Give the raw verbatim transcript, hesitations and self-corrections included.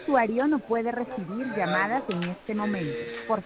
usuario no puede recibir llamadas en este momento. Por